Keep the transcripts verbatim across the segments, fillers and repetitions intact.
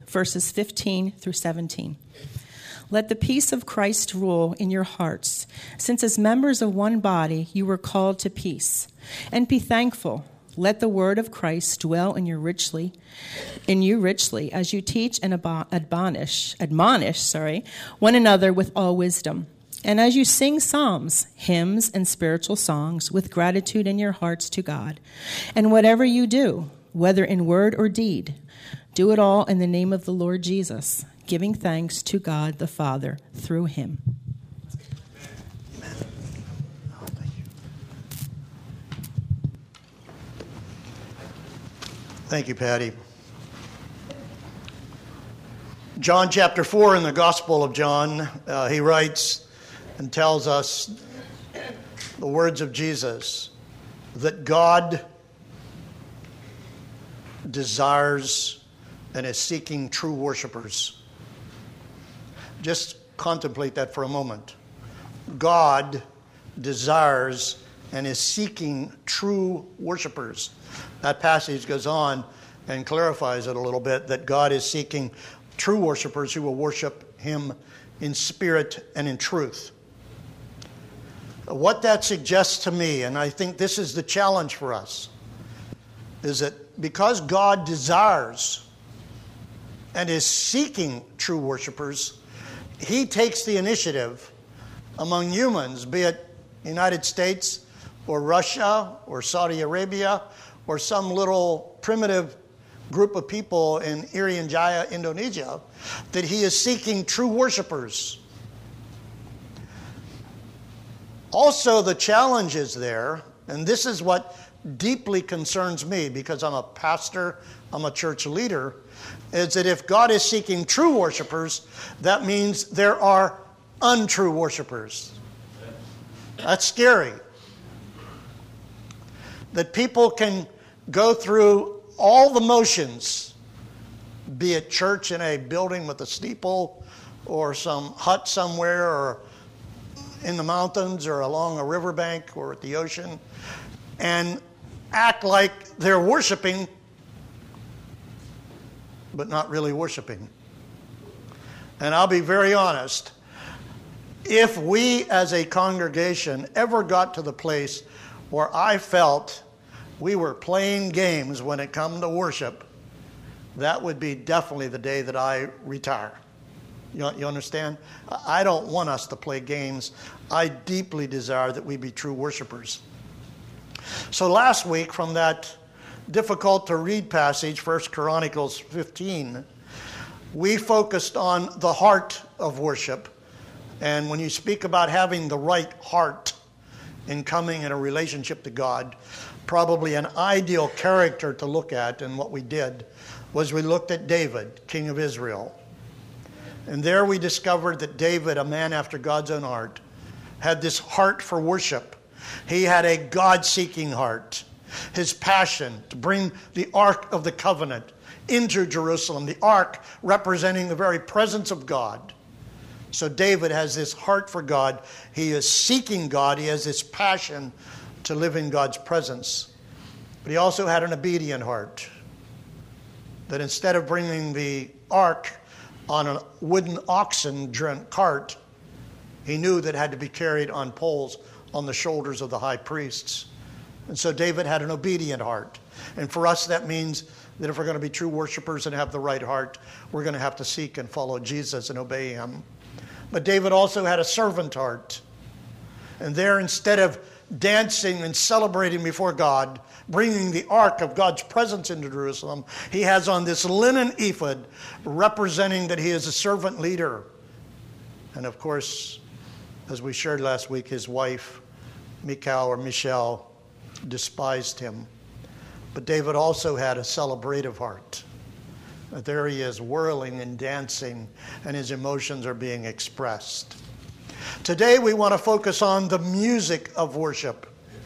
verses fifteen through seventeen. Let the peace of Christ rule in your hearts, since as members of one body you were called to peace. And be thankful. Let the word of Christ dwell in you richly, in you richly, as you teach and admonish, admonish, sorry, one another with all wisdom. And as you sing psalms, hymns, and spiritual songs with gratitude in your hearts to God. And whatever you do, whether in word or deed, do it all in the name of the Lord Jesus, giving thanks to God the Father through him. Amen. Oh, thank you. Thank you, Patty. John chapter four in the Gospel of John, uh, he writes and tells us the words of Jesus, that God desires and is seeking true worshipers. Just contemplate that for a moment. God desires and is seeking true worshipers. That passage goes on and clarifies it a little bit, that God is seeking true worshipers who will worship him in spirit and in truth. What that suggests to me, and I think this is the challenge for us, is that because God desires and is seeking true worshipers, he takes the initiative among humans, be it the United States or Russia or Saudi Arabia or some little primitive group of people in Irian Jaya, Indonesia, that he is seeking true worshipers. Also, the challenge is there, and this is what deeply concerns me because I'm a pastor, I'm a church leader, is that if God is seeking true worshipers, that means there are untrue worshipers. That's scary. That people can go through all the motions, be it church in a building with a steeple or some hut somewhere or in the mountains or along a riverbank or at the ocean, and act like they're worshiping, but not really worshiping. And I'll be very honest, if we as a congregation ever got to the place where I felt we were playing games when it come to worship, that would be definitely the day that I retire. You, you understand? I don't want us to play games. I deeply desire that we be true worshipers. So last week, from that difficult to read passage, First Chronicles fifteen, we focused on the heart of worship. And when you speak about having the right heart in coming in a relationship to God, probably an ideal character to look at, and what we did was we looked at David, king of Israel. And there we discovered that David, a man after God's own heart, had this heart for worship. He had a God-seeking heart. His passion to bring the Ark of the Covenant into Jerusalem, the Ark representing the very presence of God. So David has this heart for God. He is seeking God. He has this passion to live in God's presence. But he also had an obedient heart. That instead of bringing the Ark on a wooden oxen-drawn cart, he knew that it had to be carried on poles on the shoulders of the high priests. And so David had an obedient heart. And for us, that means that if we're going to be true worshipers and have the right heart, we're going to have to seek and follow Jesus and obey him. But David also had a servant heart. And there, instead of dancing and celebrating before God, bringing the ark of God's presence into Jerusalem, he has on this linen ephod representing that he is a servant leader. And of course, as we shared last week, his wife, Michal or Michelle, despised him. But David also had a celebrative heart. There he is whirling and dancing, and his emotions are being expressed. Today we want to focus on the music of worship.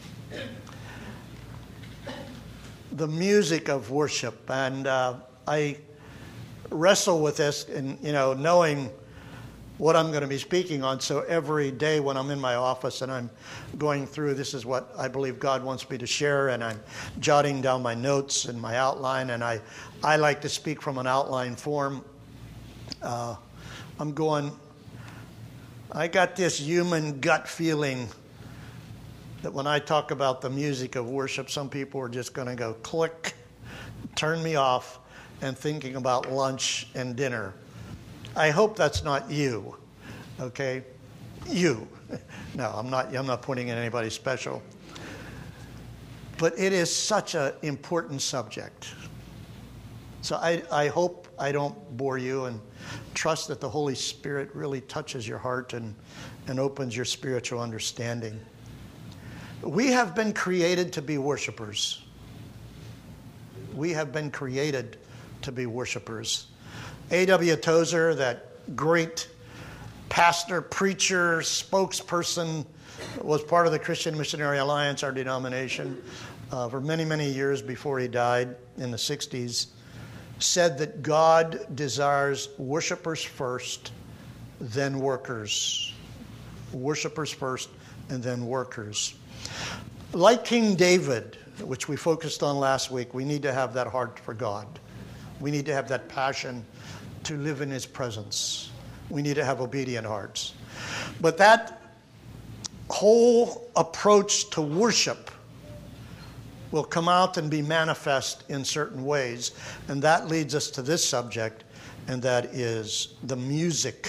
The music of worship. And uh, I wrestle with this, and you know, knowing what I'm going to be speaking on. So every day when I'm in my office and I'm going through, this is what I believe God wants me to share, and I'm jotting down my notes and my outline, and I, I like to speak from an outline form. Uh, I'm going, I got this human gut feeling that when I talk about the music of worship, some people are just going to go click, turn me off, and thinking about lunch and dinner. I hope that's not you, okay? You. No, I'm not, I'm not pointing at anybody special. But it is such an important subject. So I, I hope I don't bore you, and trust that the Holy Spirit really touches your heart and, and opens your spiritual understanding. We have been created to be worshipers. We have been created to be worshipers. A W Tozer, that great pastor, preacher, spokesperson, was part of the Christian Missionary Alliance, our denomination, uh, for many, many years before he died in the sixties, said that God desires worshipers first, then workers. Worshipers first, and then workers. Like King David, which we focused on last week, we need to have that heart for God. We need to have that passion to live in his presence. We need to have obedient hearts. But that whole approach to worship will come out and be manifest in certain ways. And that leads us to this subject, and that is the music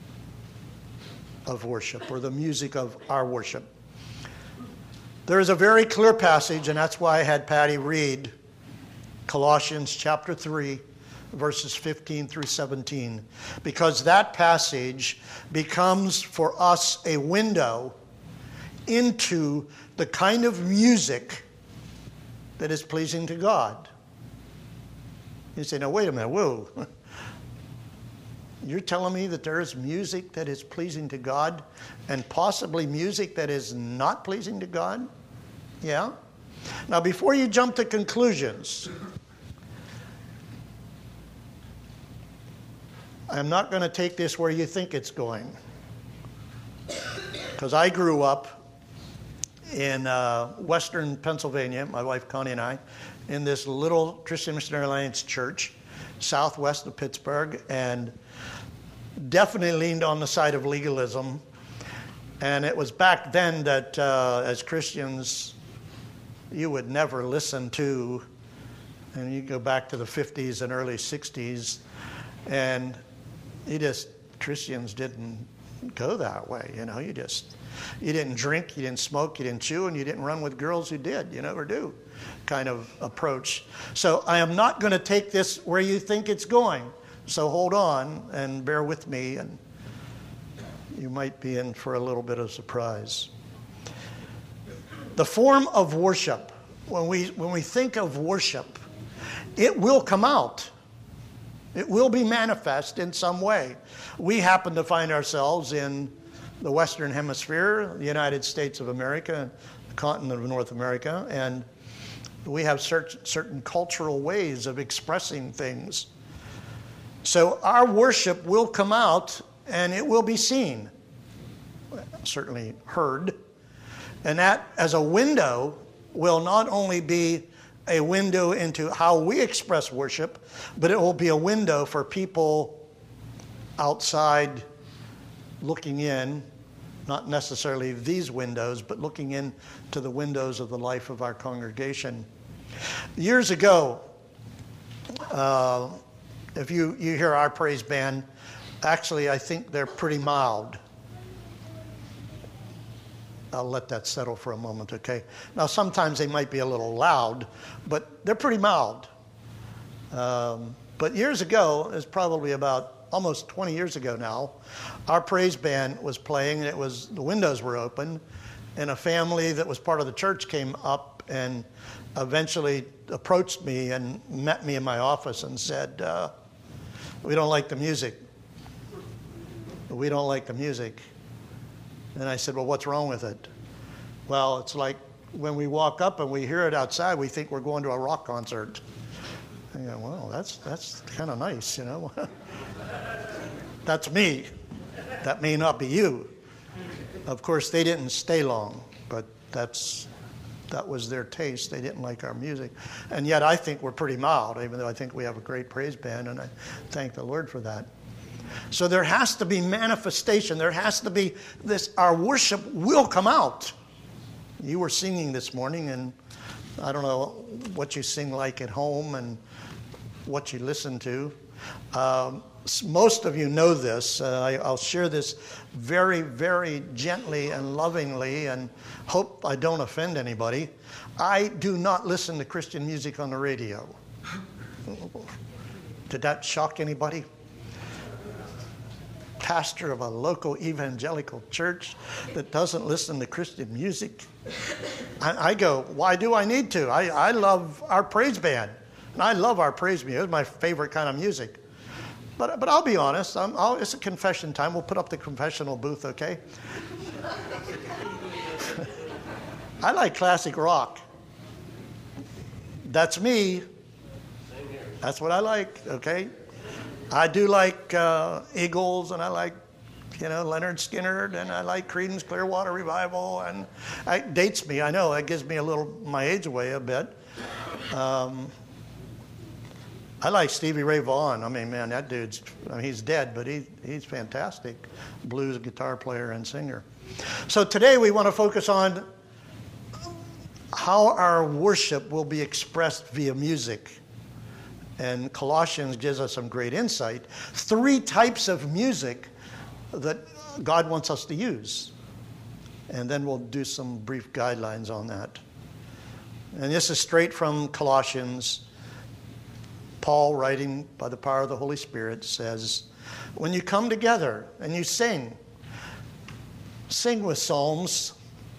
of worship, or the music of our worship. There is a very clear passage, and that's why I had Patty read Colossians chapter three, verses fifteen through seventeen, because that passage becomes for us a window into the kind of music that is pleasing to God. You say, now wait a minute, whoa. You're telling me that there is music that is pleasing to God and possibly music that is not pleasing to God? Yeah? Now, before you jump to conclusions, I'm not going to take this where you think it's going. Because I grew up in uh, western Pennsylvania, my wife Connie and I, in this little Christian Missionary Alliance church, southwest of Pittsburgh, and definitely leaned on the side of legalism. And it was back then that uh, as Christians, you would never listen to, and you go back to the fifties and early sixties, and you just, Christians didn't go that way, you know, you just, you didn't drink, you didn't smoke, you didn't chew, and you didn't run with girls who did, you never do, kind of approach. So I am not going to take this where you think it's going. So hold on and bear with me, and you might be in for a little bit of surprise. The form of worship, when we when we think of worship, it will come out. It will be manifest in some way. We happen to find ourselves in the Western Hemisphere, the United States of America, the continent of North America, and we have certain, certain cultural ways of expressing things. So our worship will come out and it will be seen, certainly heard. And that, as a window, will not only be a window into how we express worship, but it will be a window for people outside looking in, not necessarily these windows, but looking in to the windows of the life of our congregation. Years ago, uh, if you, you hear our praise band, actually I think they're pretty mild. I'll let that settle for a moment, okay? Now, sometimes they might be a little loud, but they're pretty mild. Um, but years ago, it's probably about almost twenty years ago now, our praise band was playing, and it was, the windows were open, and a family that was part of the church came up and eventually approached me and met me in my office and said, uh, we don't like the music. We don't like the music. And I said, well, what's wrong with it? Well, it's like when we walk up and we hear it outside, we think we're going to a rock concert. And you go, well, that's that's kind of nice, you know. That's me. That may not be you. Of course, they didn't stay long, but that's that was their taste. They didn't like our music. And yet I think we're pretty mild, even though I think we have a great praise band, and I thank the Lord for that. So there has to be manifestation. There has to be this, our worship will come out. You were singing this morning, and I don't know what you sing like at home and what you listen to. Um, most of you know this. Uh, I, I'll share this very, very gently and lovingly, and hope I don't offend anybody. I do not listen to Christian music on the radio. Did that shock anybody? Pastor of a local evangelical church that doesn't listen to Christian music. I, I go, why do I need to? I, I love our praise band, and I love our praise music. It's my favorite kind of music. But but I'll be honest. I'm, I'll, it's a confession time. We'll put up the confessional booth, okay? I like classic rock. That's me. That's what I like, okay? I do like uh, Eagles, and I like, you know, Leonard Skinner, and I like Creedence Clearwater Revival, and it dates me. I know it gives me a little my age away a bit. Um, I like Stevie Ray Vaughan. I mean, man, that dude's, I mean, he's dead, but he he's fantastic. Blues guitar player and singer. So today we want to focus on how our worship will be expressed via music. And Colossians gives us some great insight. Three types of music that God wants us to use. And then we'll do some brief guidelines on that. And this is straight from Colossians. Paul, writing by the power of the Holy Spirit, says, when you come together and you sing, sing with psalms.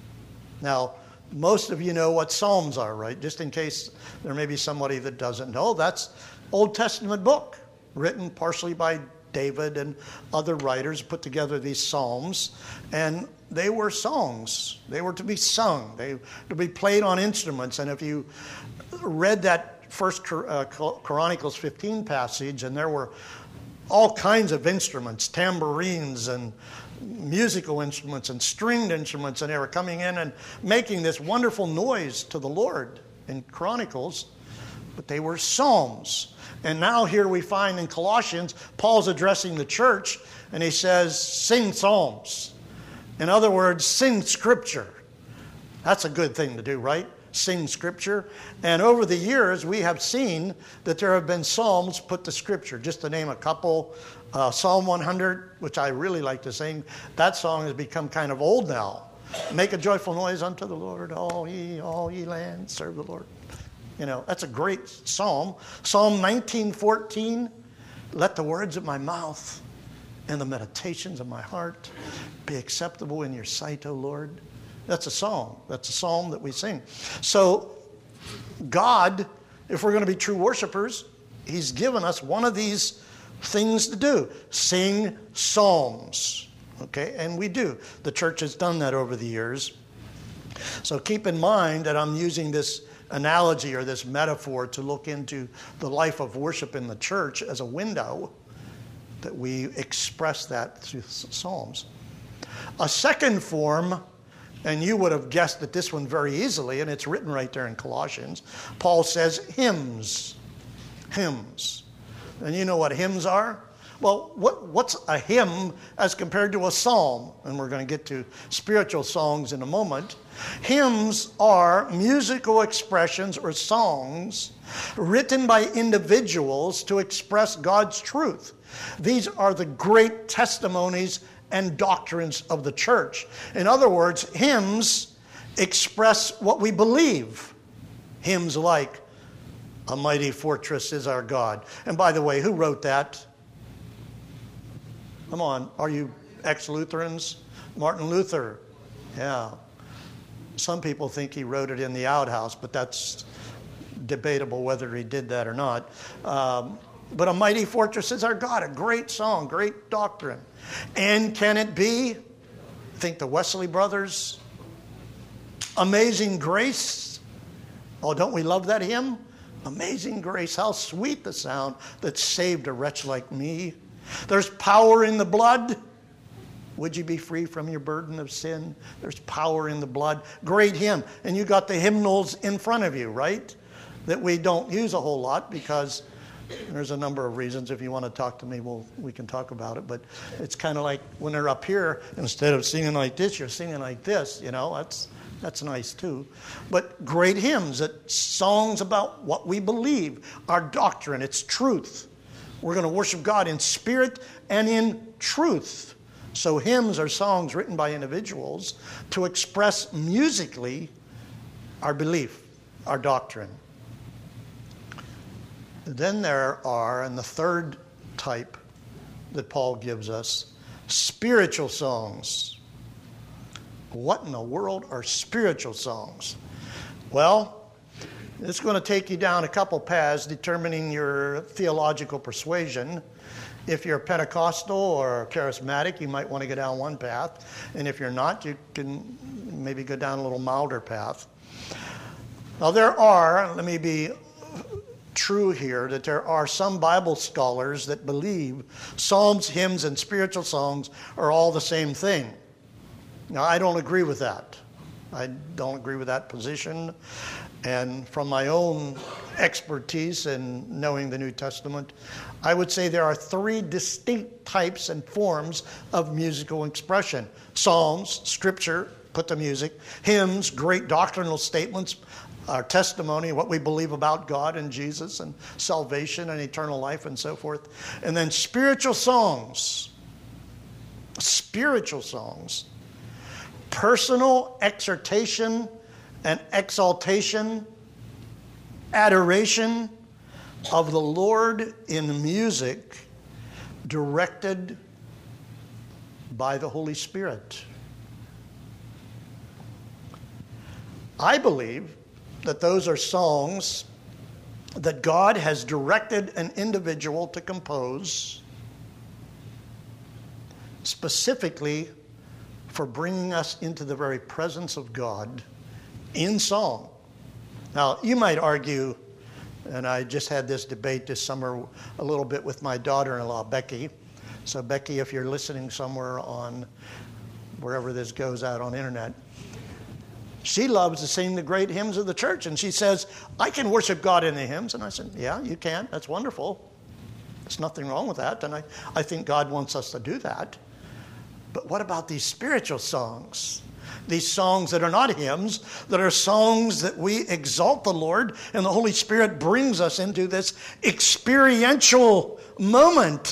Now, most of you know what psalms are, right? Just in case there may be somebody that doesn't know. That's Old Testament book, written partially by David and other writers, put together these psalms. And they were songs. They were to be sung. They were to be played on instruments. And if you read that First uh, Chronicles fifteen passage, and there were all kinds of instruments, tambourines and musical instruments and stringed instruments, and they were coming in and making this wonderful noise to the Lord in Chronicles, but they were psalms. And now here we find in Colossians, Paul's addressing the church, and he says, sing psalms. In other words, sing scripture. That's a good thing to do, right? Sing scripture. And over the years, we have seen that there have been psalms put to scripture. Just to name a couple, uh, Psalm one hundred, which I really like to sing, that song has become kind of old now. Make a joyful noise unto the Lord, all ye, all ye lands, serve the Lord. You know, that's a great psalm. Psalm nineteen fourteen, let the words of my mouth and the meditations of my heart be acceptable in your sight, O Lord. That's a song. That's a psalm that we sing. So God, if we're going to be true worshipers, he's given us one of these things to do. Sing psalms. Okay? And we do. The church has done that over the years. So keep in mind that I'm using this analogy or this metaphor to look into the life of worship in the church as a window that we express that through psalms. A second form, and you would have guessed at this one very easily, and it's written right there in Colossians. Paul says hymns. Hymns. And you know what hymns are? Well, what, what's a hymn as compared to a psalm? And we're going to get to spiritual songs in a moment. Hymns are musical expressions or songs written by individuals to express God's truth. These are the great testimonies and doctrines of the church. In other words, hymns express what we believe. Hymns like, a mighty fortress is our God. And by the way, who wrote that? Come on, are you ex-Lutherans? Martin Luther. Yeah. Some people think he wrote it in the outhouse, but that's debatable whether he did that or not. Um, but a mighty fortress is our God. A great song, great doctrine. And can it be? Think the Wesley brothers. Amazing Grace. Oh, don't we love that hymn? Amazing Grace. How sweet the sound that saved a wretch like me. There's power in the blood. Would you be free from your burden of sin? There's power in the blood. Great hymn. And you got the hymnals in front of you, right? That we don't use a whole lot because there's a number of reasons. If you want to talk to me, we'll, we can talk about it. But it's kind of like when they're up here, instead of singing like this, you're singing like this. You know, that's that's nice too. But great hymns, that songs about what we believe, our doctrine, it's truth. We're going to worship God in spirit and in truth. So hymns are songs written by individuals to express musically our belief, our doctrine. Then there are, and the third type that Paul gives us, spiritual songs. What in the world are spiritual songs? Well, it's going to take you down a couple paths determining your theological persuasion. If you're Pentecostal or charismatic, you might want to go down one path. And if you're not, you can maybe go down a little milder path. Now there are, let me be true here, that there are some Bible scholars that believe psalms, hymns, and spiritual songs are all the same thing. Now, I don't agree with that. I don't agree with that position. And from my own expertise in knowing the New Testament, I would say there are three distinct types and forms of musical expression. Psalms, scripture, put the music. Hymns, great doctrinal statements, our testimony, what we believe about God and Jesus and salvation and eternal life and so forth. And then spiritual songs. Spiritual songs. Personal exhortation and exaltation, adoration of the Lord in music directed by the Holy Spirit. I believe that those are songs that God has directed an individual to compose specifically for bringing us into the very presence of God in song. Now, you might argue, and I just had this debate this summer a little bit with my daughter-in-law, Becky. So, Becky, if you're listening somewhere on wherever this goes out on internet, she loves to sing the great hymns of the church. And she says, I can worship God in the hymns. And I said, yeah, you can. That's wonderful. There's nothing wrong with that. And I, I think God wants us to do that. But what about these spiritual songs? These songs that are not hymns, that are songs that we exalt the Lord, and the Holy Spirit brings us into this experiential moment.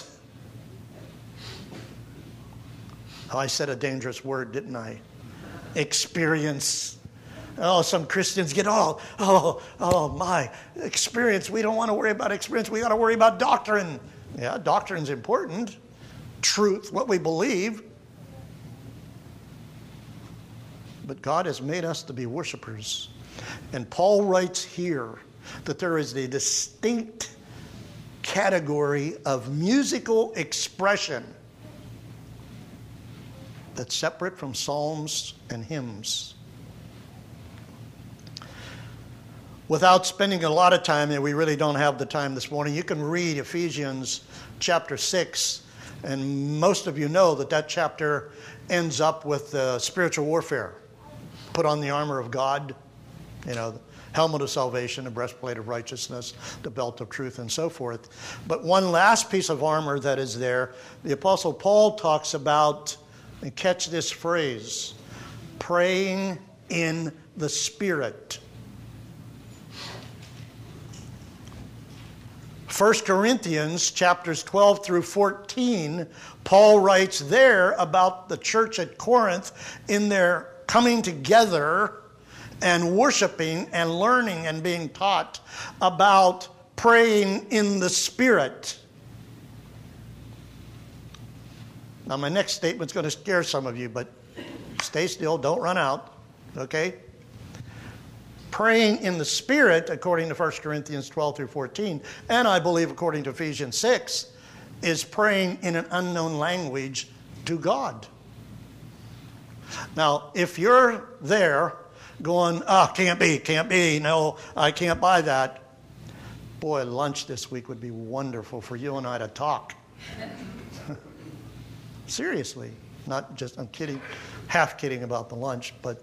Oh, I said a dangerous word, didn't I? Experience. Oh, some Christians get, oh, oh, oh, my, experience. We don't want to worry about experience. We got to worry about doctrine. Yeah, doctrine's important. Truth, what we believe. But God has made us to be worshipers. And Paul writes here that there is a distinct category of musical expression that's separate from psalms and hymns. Without spending a lot of time, and we really don't have the time this morning, you can read Ephesians chapter six, and most of you know that that chapter ends up with uh, spiritual warfare. Put on the armor of God, you know, the helmet of salvation, the breastplate of righteousness, the belt of truth, and so forth. But one last piece of armor that is there, the Apostle Paul talks about, and catch this phrase, praying in the Spirit. First Corinthians chapters twelve through fourteen, Paul writes there about the church at Corinth in their coming together and worshiping and learning and being taught about praying in the Spirit. Now, my next statement's going to scare some of you, but stay still, don't run out, okay? Praying in the Spirit, according to First Corinthians twelve through fourteen, and I believe according to Ephesians six, is praying in an unknown language to God. Now, if you're there going, oh, can't be, can't be, no, I can't buy that, boy, lunch this week would be wonderful for you and I to talk. Seriously. Not just, I'm kidding, half kidding about the lunch, but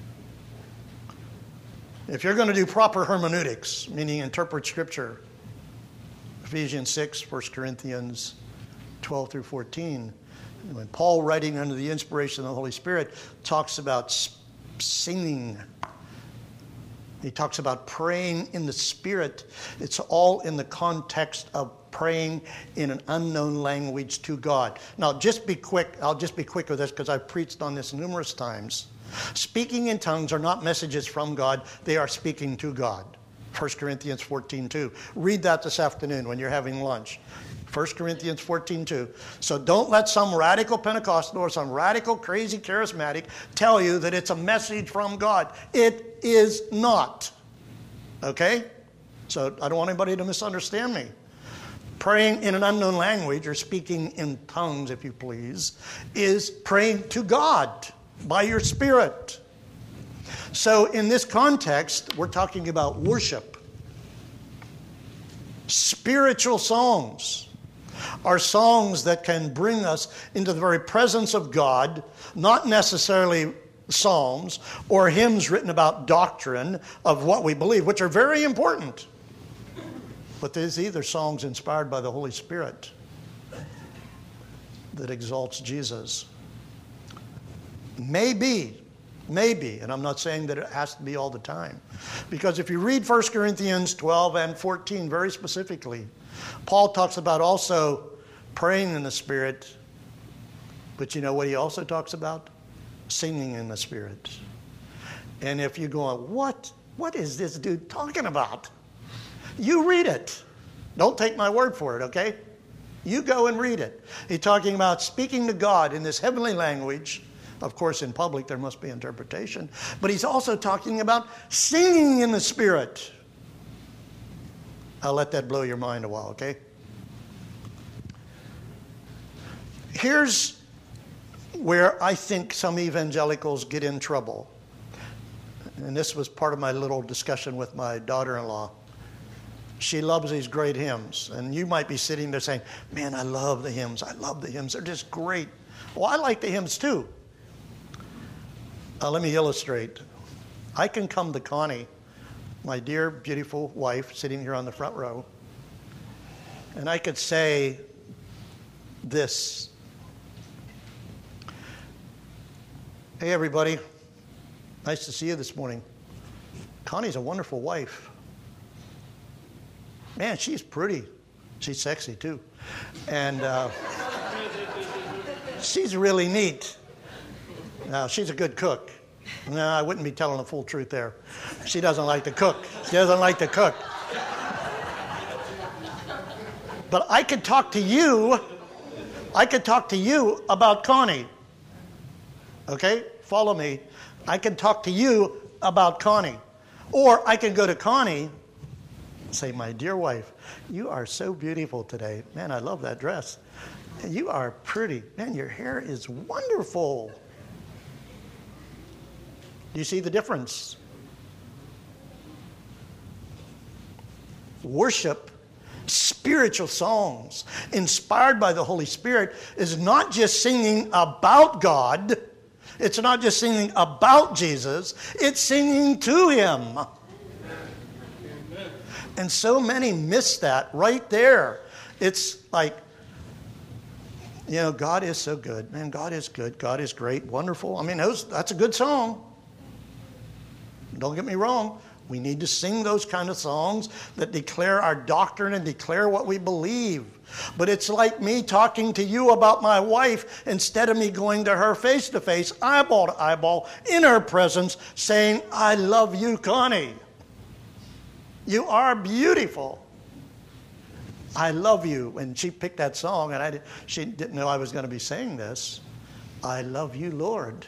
if you're going to do proper hermeneutics, meaning interpret Scripture, Ephesians six, First Corinthians twelve through fourteen, when Paul, writing under the inspiration of the Holy Spirit, talks about singing, he talks about praying in the Spirit. It's all in the context of praying in an unknown language to God. Now, just be quick. I'll just be quick with this because I've preached on this numerous times. Speaking in tongues are not messages from God. They are speaking to God. First Corinthians fourteen two. Read that this afternoon when you're having lunch. First Corinthians fourteen two. So don't let some radical Pentecostal or some radical crazy charismatic tell you that it's a message from God. It is not. Okay? So I don't want anybody to misunderstand me. Praying in an unknown language, or speaking in tongues, if you please, is praying to God by your Spirit. So in this context, we're talking about worship. Spiritual songs are songs that can bring us into the very presence of God, not necessarily psalms or hymns written about doctrine of what we believe, which are very important. But there's either songs inspired by the Holy Spirit that exalts Jesus. Maybe, maybe, and I'm not saying that it has to be all the time. Because if you read First Corinthians twelve and fourteen very specifically, Paul talks about also praying in the Spirit. But you know what he also talks about? Singing in the Spirit. And if you go, what, what is this dude talking about? You read it. Don't take my word for it, okay? You go and read it. He's talking about speaking to God in this heavenly language. Of course, in public, there must be interpretation. But he's also talking about singing in the Spirit. I'll let that blow your mind a while, okay? Here's where I think some evangelicals get in trouble. And this was part of my little discussion with my daughter-in-law. She loves these great hymns. And you might be sitting there saying, man, I love the hymns. I love the hymns. They're just great. Well, I like the hymns too. Uh, let me illustrate. I can come to Connie, my dear, beautiful wife, sitting here on the front row, and I could say this. Hey, everybody. Nice to see you this morning. Connie's a wonderful wife. Man, she's pretty. She's sexy, too. And uh, she's really neat. Now, she's a good cook. No, I wouldn't be telling the full truth there. She doesn't like to cook. She doesn't like to cook. But I could talk to you. I could talk to you about Connie. Okay? Follow me. I can talk to you about Connie. Or I can go to Connie and say, my dear wife, you are so beautiful today. Man, I love that dress. You are pretty. Man, your hair is wonderful. Do you see the difference? Worship, spiritual songs, inspired by the Holy Spirit, is not just singing about God. It's not just singing about Jesus. It's singing to Him. Amen. And so many miss that right there. It's like, you know, God is so good. Man, God is good. God is great, wonderful. I mean, those, that's a good song. Don't get me wrong. We need to sing those kind of songs that declare our doctrine and declare what we believe. But it's like me talking to you about my wife instead of me going to her face to face, eyeball to eyeball, in her presence, saying, I love you, Connie. You are beautiful. I love you. And she picked that song, and I, she didn't know I was going to be saying this. I love you, Lord.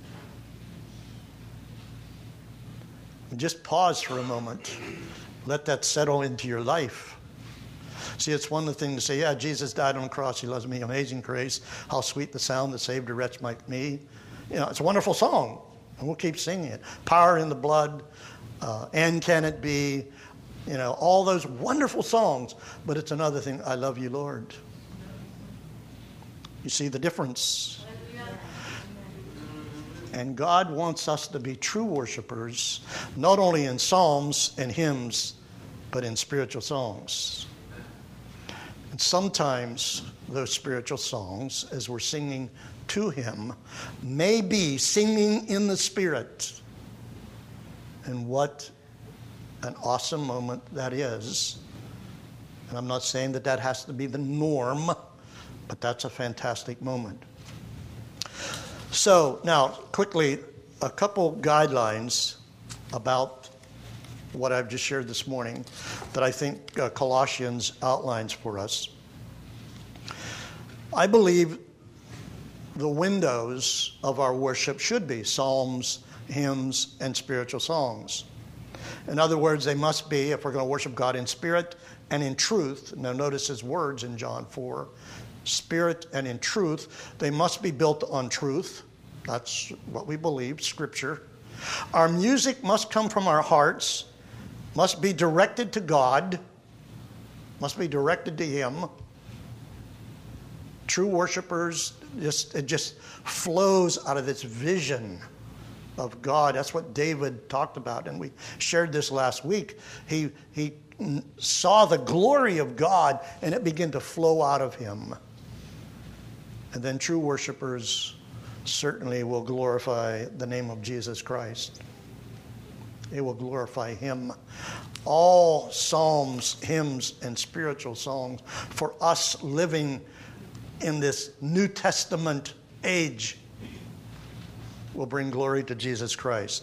Just pause for a moment. Let that settle into your life. See, it's one thing to say, yeah, Jesus died on the cross. He loves me. Amazing grace. How sweet the sound that saved a wretch like me. You know, it's a wonderful song. And we'll keep singing it. Power in the blood. Uh, and can it be? You know, all those wonderful songs. But it's another thing. I love you, Lord. You see the difference? And God wants us to be true worshipers, not only in psalms and hymns, but in spiritual songs. And sometimes those spiritual songs, as we're singing to him, may be singing in the Spirit. And what an awesome moment that is. And I'm not saying that that has to be the norm, but that's a fantastic moment. So now, quickly, a couple guidelines about what I've just shared this morning that I think uh, Colossians outlines for us. I believe the windows of our worship should be psalms, hymns, and spiritual songs. In other words, they must be, if we're going to worship God in spirit and in truth, now notice his words in John four, spirit and in truth, they must be built on truth. That's what we believe, Scripture. Our music must come from our hearts, must be directed to God, must be directed to him. True worshipers, just it just flows out of this vision of God. That's what David talked about, and we shared this last week. He he saw the glory of God, and it began to flow out of him. And then true worshipers certainly will glorify the name of Jesus Christ. It will glorify him. All psalms, hymns, and spiritual songs for us living in this New Testament age will bring glory to Jesus Christ.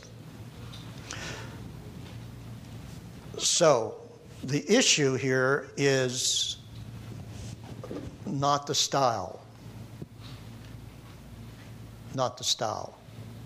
So, the issue here is not the style. Not the style.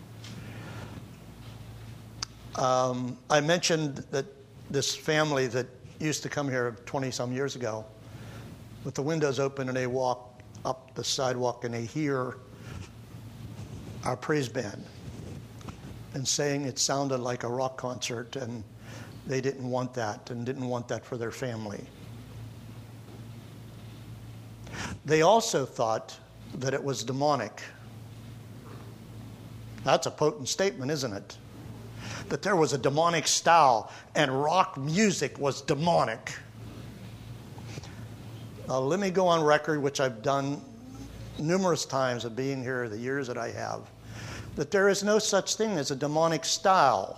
Um, I mentioned that this family that used to come here twenty-some years ago, with the windows open, and they walk up the sidewalk and they hear our praise band and saying it sounded like a rock concert, and they didn't want that and didn't want that for their family. They also thought that it was demonic. That's a potent statement, isn't it? That there was a demonic style and rock music was demonic. Uh, let me go on record, which I've done numerous times of being here, the years that I have, that there is no such thing as a demonic style.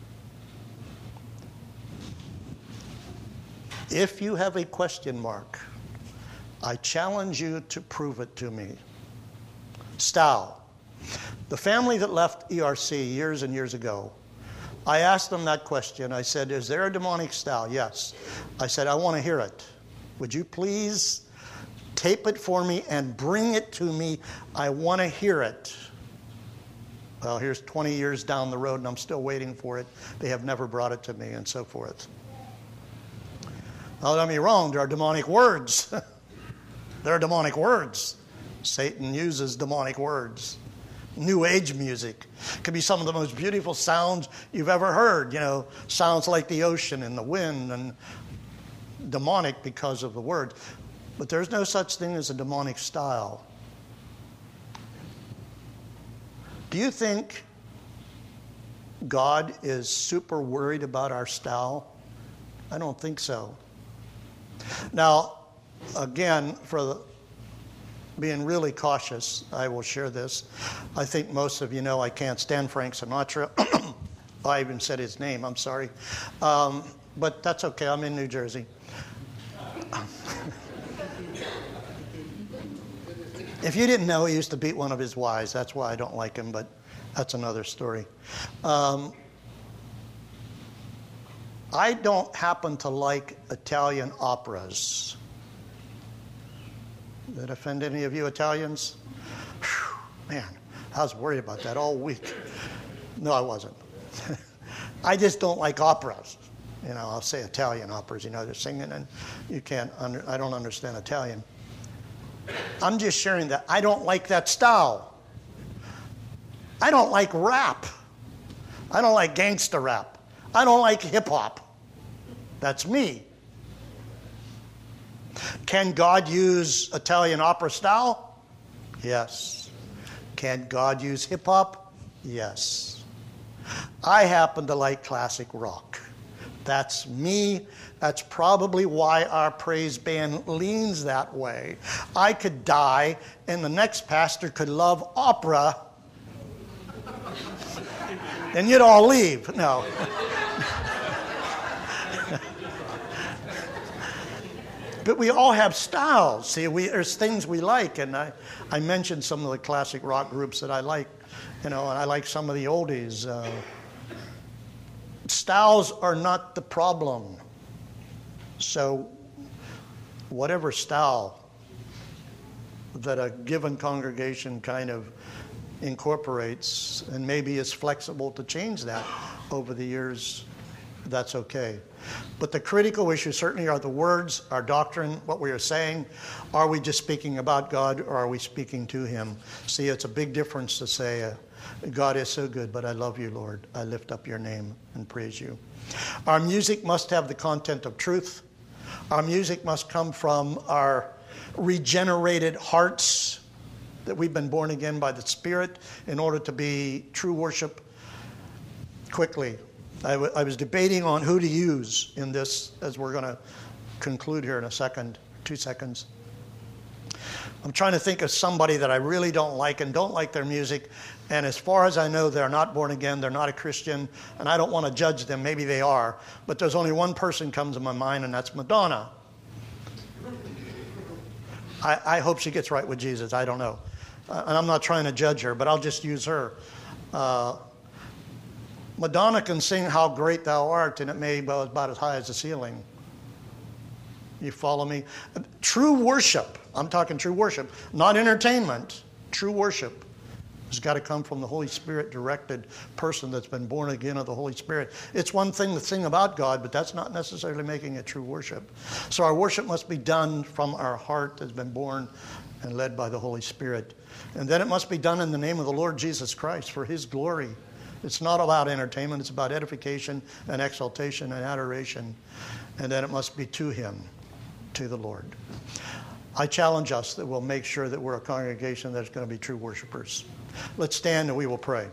If you have a question mark, I challenge you to prove it to me. Style. The family that left E R C years and years ago, I asked them that question. I said, is there a demonic style? Yes. I said, I want to hear it. Would you please tape it for me and bring it to me? I want to hear it. Well, here's twenty years down the road and I'm still waiting for it. They have never brought it to me, and so forth. Now, don't get me wrong, there are demonic words. There are demonic words. Satan uses demonic words. New Age music can be some of the most beautiful sounds you've ever heard. You know, sounds like the ocean and the wind, and demonic because of the word. But there's no such thing as a demonic style. Do you think God is super worried about our style? I don't think so. Now, again, for the, being really cautious, I will share this. I think most of you know I can't stand Frank Sinatra. I even said his name, I'm sorry. Um, but that's okay, I'm in New Jersey. If you didn't know, he used to beat one of his wives. That's why I don't like him, but that's another story. Um, I don't happen to like Italian operas. Did that offend any of you Italians? Whew, man, I was worried about that all week. No, I wasn't. I just don't like operas. You know, I'll say Italian operas. You know, they're singing, and you can't. Under, I don't understand Italian. I'm just sharing that I don't like that style. I don't like rap. I don't like gangster rap. I don't like hip hop. That's me. Can God use Italian opera style? Yes. Can God use hip hop? Yes. I happen to like classic rock. That's me. That's probably why our praise band leans that way. I could die and the next pastor could love opera and you'd all leave. No. But we all have styles. See, we, there's things we like, and I, I mentioned some of the classic rock groups that I like, you know, and I like some of the oldies. Uh, styles are not the problem. So whatever style that a given congregation kind of incorporates and maybe is flexible to change that over the years, that's okay. But the critical issues certainly are the words, our doctrine, what we are saying. Are we just speaking about God or are we speaking to him? See, it's a big difference to say, uh, God is so good, but I love you, Lord. I lift up your name and praise you. Our music must have the content of truth. Our music must come from our regenerated hearts, that we've been born again by the Spirit in order to be true worship. Quickly, I, w- I was debating on who to use in this, as we're going to conclude here in a second, two seconds. I'm trying to think of somebody that I really don't like and don't like their music. And as far as I know, they're not born again, they're not a Christian, and I don't want to judge them. Maybe they are. But there's only one person comes to my mind, and that's Madonna. I, I hope she gets right with Jesus. I don't know. Uh, and I'm not trying to judge her, but I'll just use her. Uh, Madonna can sing How Great Thou Art, and it may be about as high as the ceiling. You follow me? True worship, I'm talking true worship, not entertainment. True worship has got to come from the Holy Spirit directed person that's been born again of the Holy Spirit. It's one thing to sing about God, but that's not necessarily making it true worship. So our worship must be done from our heart that's been born and led by the Holy Spirit. And then it must be done in the name of the Lord Jesus Christ for his glory. It's not about entertainment. It's about edification and exaltation and adoration. And then it must be to him, to the Lord. I challenge us that we'll make sure that we're a congregation that's going to be true worshipers. Let's stand and we will pray.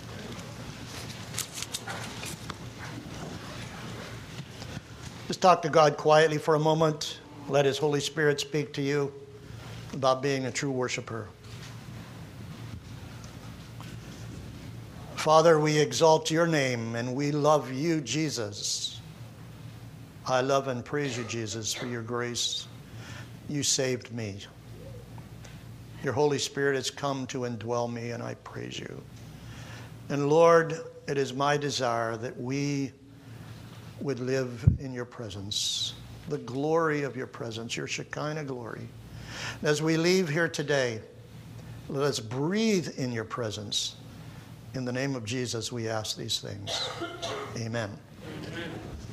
Just talk to God quietly for a moment. Let his Holy Spirit speak to you about being a true worshiper. Father, we exalt your name and we love you, Jesus. I love and praise you, Jesus, for your grace. You saved me. Your Holy Spirit has come to indwell me, and I praise you. And Lord, it is my desire that we would live in your presence, the glory of your presence, your Shekinah glory. And as we leave here today, let us breathe in your presence. In the name of Jesus, we ask these things. Amen. Amen.